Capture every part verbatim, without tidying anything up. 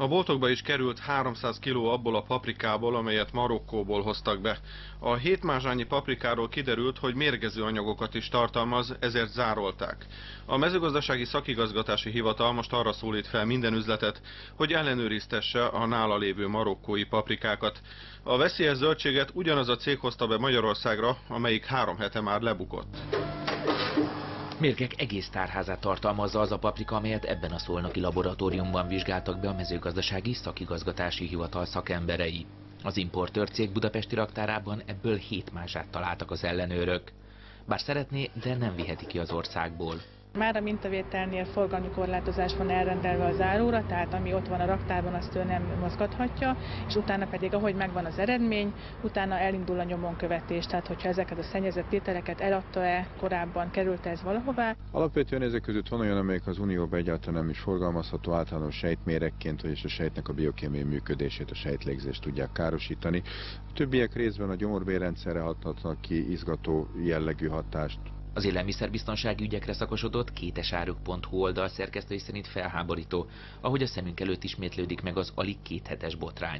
A boltokba is került háromszáz kiló abból a paprikából, amelyet Marokkóból hoztak be. A hétmázsányi paprikáról kiderült, hogy mérgező anyagokat is tartalmaz, ezért zárolták. A mezőgazdasági szakigazgatási hivatal most arra szólít fel minden üzletet, hogy ellenőriztesse a nála lévő marokkói paprikákat. A veszélyes zöldséget ugyanaz a cég hozta be Magyarországra, amelyik három hete már lebukott. Mérgek egész tárházát tartalmazza az a paprika, amelyet ebben a szolnoki laboratóriumban vizsgáltak be a mezőgazdasági szakigazgatási hivatal szakemberei. Az importőr cég budapesti raktárában ebből hét mázsát találtak az ellenőrök. Bár szeretné, de nem viheti ki az országból. Már a mintavételnél forgalmi korlátozás van elrendelve az árura, tehát ami ott van a raktárban, azt ő nem mozgathatja, és utána pedig, ahogy megvan az eredmény, utána elindul a nyomonkövetés, tehát hogyha ezeket a szennyezett tételeket eladta-e korábban, került ez valahová. Alapvetően ezek között van olyan, amelyik az Unióban egyáltalán nem is forgalmazható általános sejtméregként, hogy és a sejtnek a biokémiai működését, a sejtlégzést tudják károsítani. A többiek részben a gyomorbélrendszerre hatnak ki izgató jellegű hatást. Az élelmiszerbiztonsági ügyekre szakosodott kétesáruk pont hu oldal szerkesztői szerint felháborító, ahogy a szemünk előtt ismétlődik meg az alig kéthetes botrány.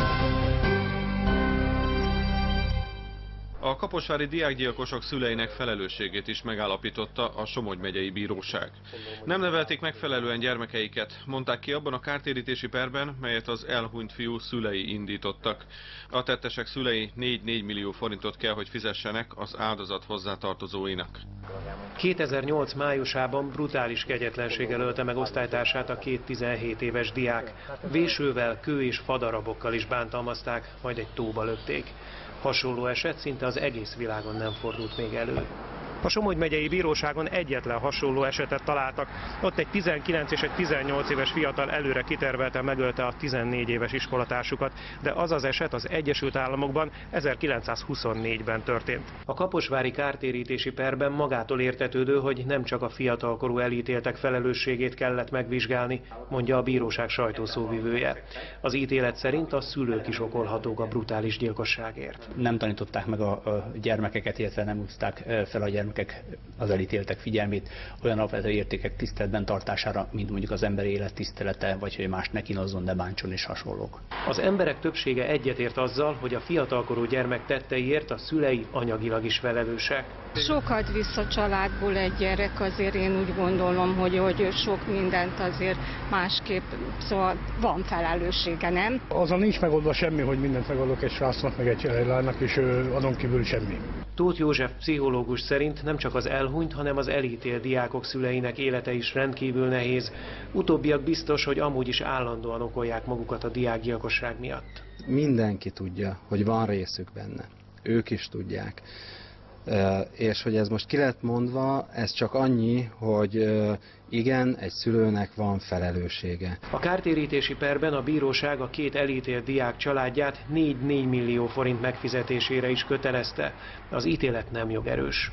A kaposvári diákgyilkosok szüleinek felelősségét is megállapította a Somogy megyei bíróság. Nem nevelték megfelelően gyermekeiket, mondták ki abban a kártérítési perben, melyet az elhunyt fiú szülei indítottak. A tettesek szülei négy-négy millió forintot kell, hogy fizessenek az áldozat hozzátartozóinak. kétezer-nyolc májusában brutális kegyetlenséggel ölte meg osztálytársát a két tizenhét éves diák. Vésővel, kő és fadarabokkal is bántalmazták, majd egy tóba lökték. Hasonló eset szinte az egész világon nem fordult még elő. A Somogy megyei bíróságon egyetlen hasonló esetet találtak. Ott egy tizenkilenc és egy tizennyolc éves fiatal előre kitervelten megölte a tizennégy éves iskolatársukat, de az az eset az Egyesült Államokban ezerkilencszázhuszonnégyben történt. A kaposvári kártérítési perben magától értetődő, hogy nem csak a fiatalkorú elítéltek felelősségét kellett megvizsgálni, mondja a bíróság sajtószóvivője. Az ítélet szerint a szülők is okolhatók a brutális gyilkosságért. Nem tanították meg a gyermekeket, illetve nem húzták fel a gyermekeket az elítéltek figyelmét olyan alapvető értékek tiszteletben tartására, mint mondjuk az emberi élet tisztelete, vagy hogy mást ne kínozzon, ne bántson és hasonlók. Az emberek többsége egyetért azzal, hogy a fiatalkorú gyermek tetteiért a szülei anyagilag is felelősek. Sokat visz a családból egy gyerek, azért én úgy gondolom, hogy, hogy sok mindent azért másképp, szóval van felelőssége, nem? Azon nincs megoldva semmi, hogy mindent megadok egy srácnak, meg egy lánynak, és azon kívül semmi. Tóth József pszichológus szerint nem csak az elhunyt, hanem az elítélt diákok szüleinek élete is rendkívül nehéz. Utóbbiak biztos, hogy amúgy is állandóan okolják magukat a diákgyilkosság miatt. Mindenki tudja, hogy van részük benne. Ők is tudják. És hogy ez most ki lett mondva, ez csak annyi, hogy igen, egy szülőnek van felelőssége. A kártérítési perben a bíróság a két elítélt diák családját négy-négy millió forint megfizetésére is kötelezte. Az ítélet nem jogerős.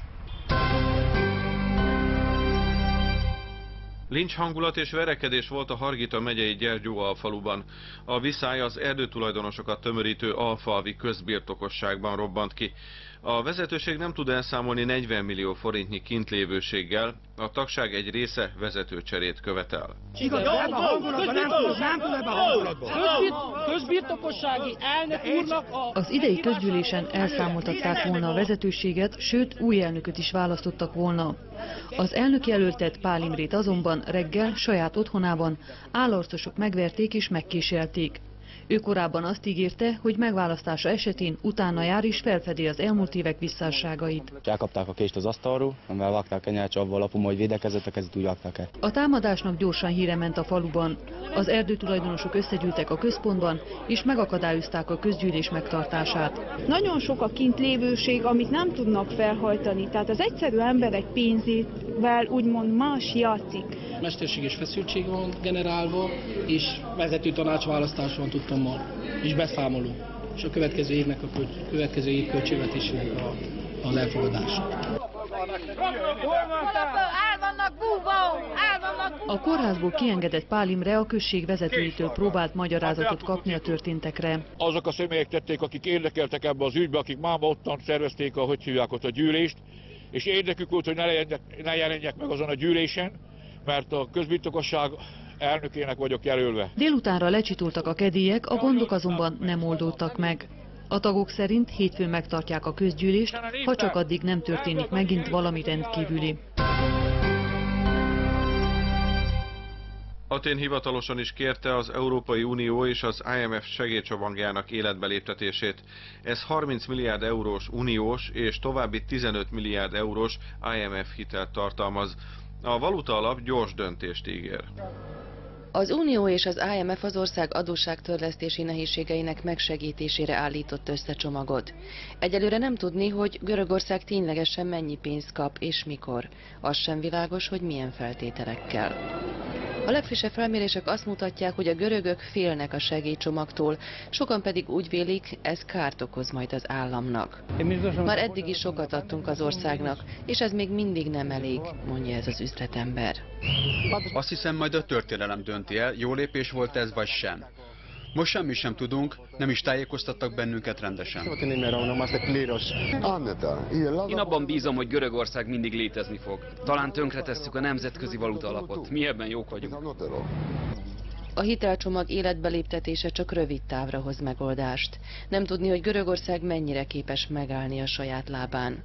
Lincs hangulat és verekedés volt a Hargita megyei Gyergyóalfaluban. A viszály az erdőtulajdonosokat tömörítő alfalvi közbirtokosságban robbant ki. A vezetőség nem tud elszámolni negyven millió forintnyi kintlévőséggel, a tagság egy része vezetőcserét követel. Közbirtokossági elnök úrnak a... Az idei közgyűlésen elszámoltatták volna a vezetőséget, sőt új elnököt is választottak volna. Az elnök jelöltet, Pál Imrét azonban reggel saját otthonában állarcosok megverték és megkísérték. Ő korábban azt ígérte, hogy megválasztása esetén utána jár és felfedi az elmúlt évek visszásságait. Elkapták a kést az asztalról, amivel vágták kenyércsavval, apu majd védekezett, a kezét úgy vágták el. A támadásnak gyorsan híre ment a faluban. Az erdőtulajdonosok összegyűltek a központban, és megakadályozták a közgyűlés megtartását. Nagyon sok a kintlévőség, amit nem tudnak felhajtani, tehát az egyszerű emberek pénzével úgymond más játszik. Mesterséges feszültség van generálva, és vezető tanácsválasztás van tudtommal, és beszámoló, és a következő évnek a következő év költségvetésének a, az elfogadása. A kórházból kiengedett Pál Imre a község vezetőitől próbált magyarázatot kapni a történtekre. Azok a személyek tették, akik érdekeltek ebbe az ügybe, akik máma ottan szervezték a, hogy hívják ott a gyűlést, és érdekük volt, hogy ne jelenjek, ne jelenjek meg azon a gyűlésen, mert a közbirtokosság elnökének vagyok jelölve. Délutánra lecsitultak a kedélyek, a gondok azonban nem oldódtak meg. A tagok szerint hétfőn megtartják a közgyűlést, ha csak addig nem történik megint valami rendkívüli. Atén hivatalosan is kérte az Európai Unió és az I M F segélycsomagjának életbeléptetését. Ez harminc milliárd eurós uniós és további tizenöt milliárd eurós I M F hitelt tartalmaz. A valuta alap gyors döntést ígér. Az Unió és az I M F az ország adósságtörlesztési nehézségeinek megsegítésére állított össze csomagot. Egyelőre nem tudni, hogy Görögország ténylegesen mennyi pénzt kap és mikor. Az sem világos, hogy milyen feltételekkel. A legfrissebb felmérések azt mutatják, hogy a görögök félnek a segélycsomagtól, sokan pedig úgy vélik, ez kárt okoz majd az államnak. Már eddig is sokat adtunk az országnak, és ez még mindig nem elég, mondja ez az üzletember. Azt hiszem, majd a történelem dönti el, jó lépés volt ez vagy sem. Most semmi sem tudunk, nem is tájékoztattak bennünket rendesen. Én abban bízom, hogy Görögország mindig létezni fog. Talán tönkretesszük a nemzetközi valuta alapot. Mi ebben jók vagyunk. A hitelcsomag életbeléptetése csak rövid távra hoz megoldást. Nem tudni, hogy Görögország mennyire képes megállni a saját lábán.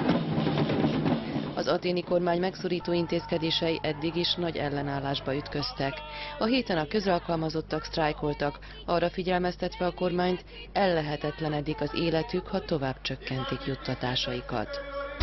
Az aténi kormány megszorító intézkedései eddig is nagy ellenállásba ütköztek. A héten a közalkalmazottak sztrájkoltak, arra figyelmeztetve a kormányt, ellehetetlenedik az életük, ha tovább csökkentik juttatásaikat.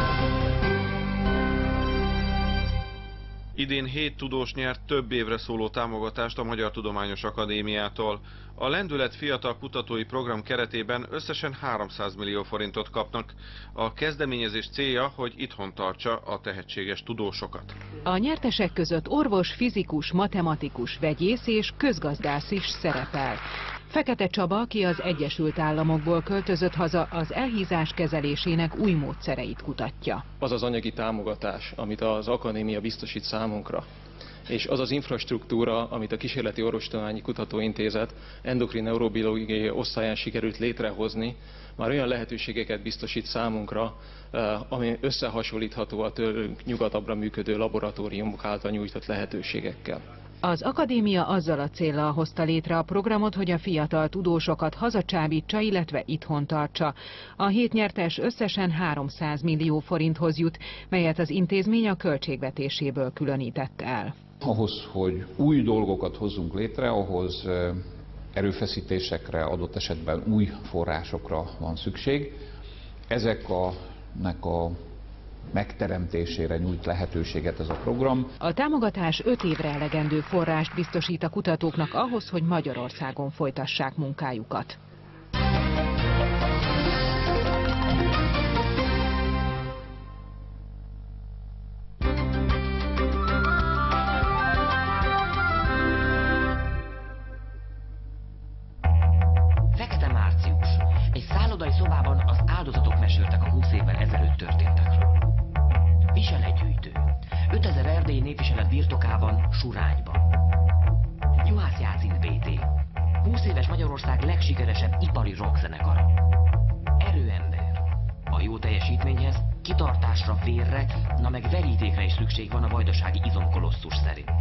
Idén hét tudós nyert több évre szóló támogatást a Magyar Tudományos Akadémiától. A Lendület Fiatal Kutatói Program keretében összesen háromszáz millió forintot kapnak. A kezdeményezés célja, hogy itthon tartsa a tehetséges tudósokat. A nyertesek között orvos, fizikus, matematikus, vegyész és közgazdász is szerepel. Fekete Csaba, aki az Egyesült Államokból költözött haza, az elhízás kezelésének új módszereit kutatja. Az az anyagi támogatás, amit az akadémia biztosít számunkra, és az az infrastruktúra, amit a Kísérleti Orvostudományi Kutatóintézet endokrin neurobiológiai osztályán sikerült létrehozni, már olyan lehetőségeket biztosít számunkra, ami összehasonlítható a tőlünk nyugatabbra működő laboratóriumok által nyújtott lehetőségekkel. Az akadémia azzal a céllal hozta létre a programot, hogy a fiatal tudósokat hazacsábítsa, illetve itthon tartsa. A hét nyertes összesen háromszáz millió forinthoz jut, melyet az intézmény a költségvetéséből különített el. Ahhoz, hogy új dolgokat hozzunk létre, ahhoz erőfeszítésekre, adott esetben új forrásokra van szükség. Ezek a, nek a megteremtésére nyújt lehetőséget ez a program. A támogatás öt évre elegendő forrást biztosít a kutatóknak ahhoz, hogy Magyarországon folytassák munkájukat. Fekete március. Egy szállodai szobában az áldozatok meséltek a húsz évvel ezelőtt történtekről. Viseletgyűjtő. ötezer erdélyi népviselet birtokában, Surányban. Juhász Jácint bé té. húsz éves Magyarország legsikeresebb ipari rockzenekara. Erőember. A jó teljesítményhez kitartásra, vérre, na meg verítékre is szükség van a vajdasági izomkolosszus szerint.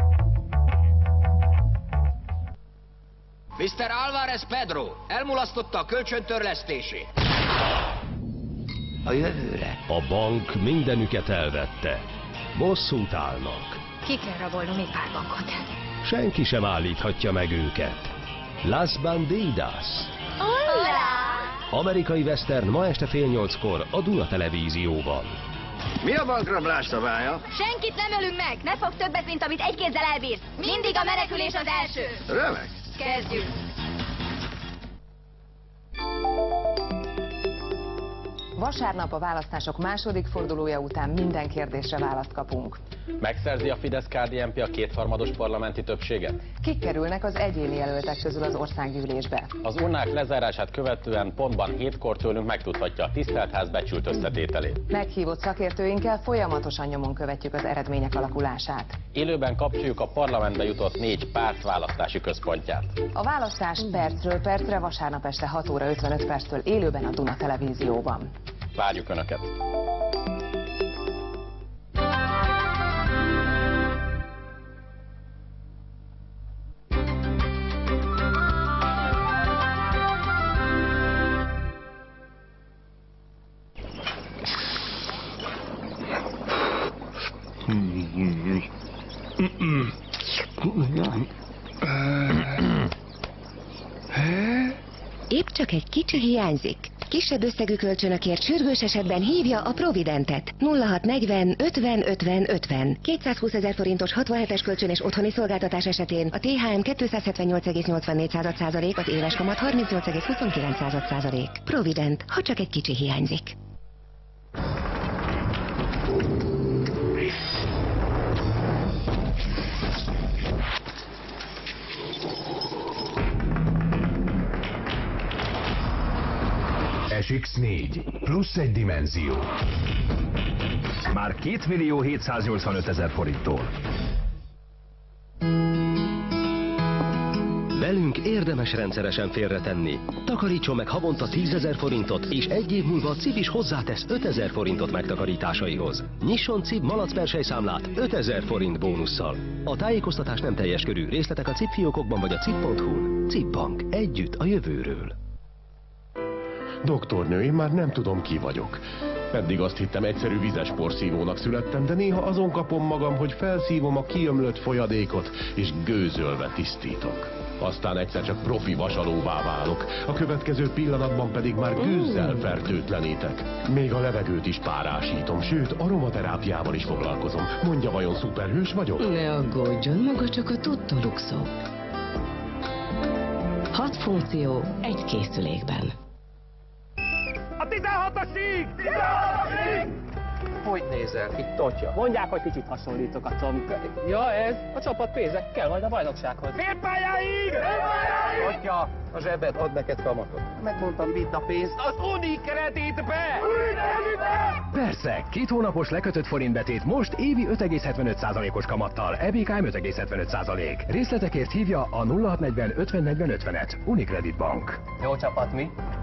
miszter Álvarez Pedro elmulasztotta a kölcsöntörlesztését. A jövőre. A bank mindenüket elvette. Bosszút állnak. Ki kell rabolnom ipárbankot. Senki sem állíthatja meg őket. Las Bandidas. Hola! Amerikai western ma este fél nyolckor a Duna Televízióban. Mi a bankrablás szabálya? Senkit nem ölünk meg! Ne fog többet, mint amit egy kézzel elbírsz! Mindig a menekülés az első! Remek! Kezdjük! Vasárnap a választások második fordulója után minden kérdésre választ kapunk. Megszerzi a Fidesz-ká dé en pé a kétharmados parlamenti többséget? Kik kerülnek az egyéni jelöltek közül az országgyűlésbe? Az urnák lezárását követően pontban hétkor tőlünk megtudhatja a tiszteltház becsült összetételét. Meghívott szakértőinkkel folyamatosan nyomon követjük az eredmények alakulását. Élőben kapcsoljuk a parlamentbe jutott négy párt választási központját. A választás percről percre vasárnap este hat óra ötvenöt perctől élőben a Duna Televízióban. Várjuk Önöket! csak egy kicsi hiányzik. Kisebb összegű kölcsönökért sürgős esetben hívja a Providentet. nulla hat negyven ötven ötven ötven. kétszázhúszezer forintos hatvanhetes kölcsön és otthoni szolgáltatás esetén a té há em kétszázhetvennyolc egész nyolcvannégy százalék, az éves kamat harmincnyolc egész huszonkilenc százalék. Provident, ha csak egy kicsi hiányzik. es iksz négy, plusz egy dimenzió. Már két millió hétszáznyolcvanötezer forinttól. Velünk érdemes rendszeresen félretenni. Takarítson meg havonta tízezer forintot, és egy év múlva a cé i bé is hozzátesz ötezer forintot megtakarításaihoz. Nyisson cé i bé malacperselyszámlát ötezer forint bónusszal. A tájékoztatás nem teljes körű, részletek a cé i bé fiókokban vagy a cé i bé pont hu-n. cé i bé Bank, együtt a jövőről. Doktornő, én már nem tudom, ki vagyok. Eddig azt hittem, egyszerű vizes porszívónak születtem, de néha azon kapom magam, hogy felszívom a kiömlött folyadékot, és gőzölve tisztítok. Aztán egyszer csak profi vasalóvá válok, a következő pillanatban pedig már gőzzel fertőtlenítek. Még a levegőt is párásítom, sőt, aromaterápiával is foglalkozom. Mondja, vajon szuperhős vagyok? Ne aggódjon, maga csak a Tutto-Luxo. Hat funkció egy készülékben. A tizenhatosig! tizenhatosig! Hogy nézel? Itt totja. Mondják, hogy kicsit hasonlítok a Tomkra. Ja, ez a csapat pénzek kell majd a bajnoksághoz. Félpályáig! Félpályáig! Atya, a zsebed ad neked kamatot. Megmondtam, vidd a pénzt az Unicreditbe! Unicreditbe! Persze, két hónapos lekötött forintbetét most évi öt egész hetvenöt százalékos kamattal, é bé ká em öt egész hetvenöt százalék. Részletekért hívja a nulla hat negyven ötven negyven ötvenet. Unicredit Bank. Jó csapat, mi?